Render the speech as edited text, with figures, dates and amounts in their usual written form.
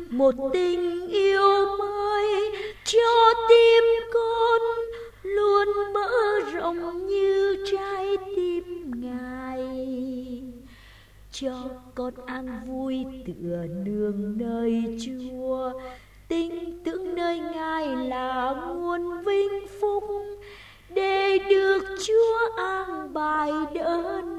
một tình yêu mới cho tim con luôn mở rộng như trái tim Ngài. Cho con an vui tựa nương nơi Chúa, tin tưởng nơi Ngài là nguồn vinh phúc, để được Chúa an bài đỡ